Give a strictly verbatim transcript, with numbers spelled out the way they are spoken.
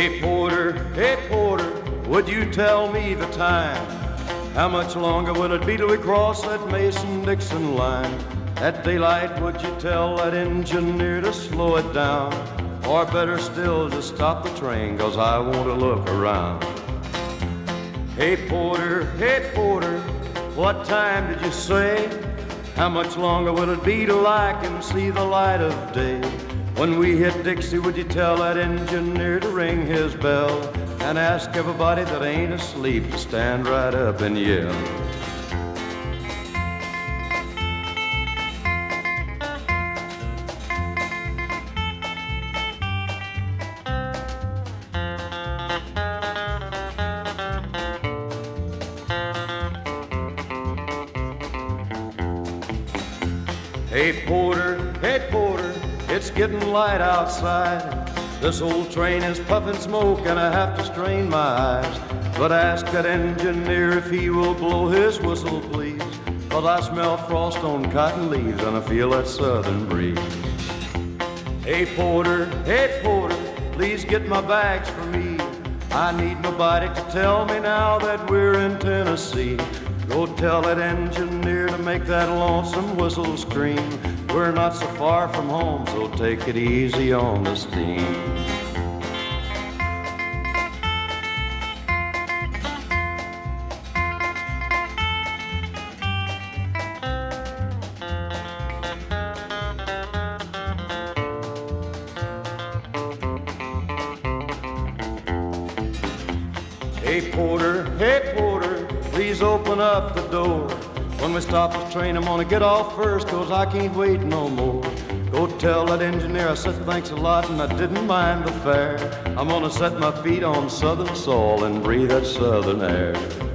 Hey porter, hey porter, would you tell me the time? How much longer will it be till we cross that Mason-Dixon line? At daylight, would you tell that engineer to slow it down? Or better still, to stop the train, 'cause I want to look around. Hey porter, hey porter, what time did you say? How much longer will it be till I can see the light of day? When we hit Dixie, would you tell that engineer to ring his bell and ask everybody that ain't asleep to stand right up and yell? Hey porter, hey porter, it's getting light outside. This old train is puffing smoke and I have to strain my eyes. But ask that engineer if he will blow his whistle, please, 'cause I smell frost on cotton leaves and I feel that southern breeze. Hey porter, hey porter, please get my bags for me. I need nobody to tell me now that we're in Tennessee. Go tell that engineer to make that lonesome whistle scream. We're not so far from home, so take it easy on the steam. Hey porter, hey porter, please open up the door. When we stop the train, I'm gonna get off first, 'cause I can't wait no more. Go tell that engineer I said thanks a lot and I didn't mind the fare. I'm gonna set my feet on southern soil and breathe that southern air.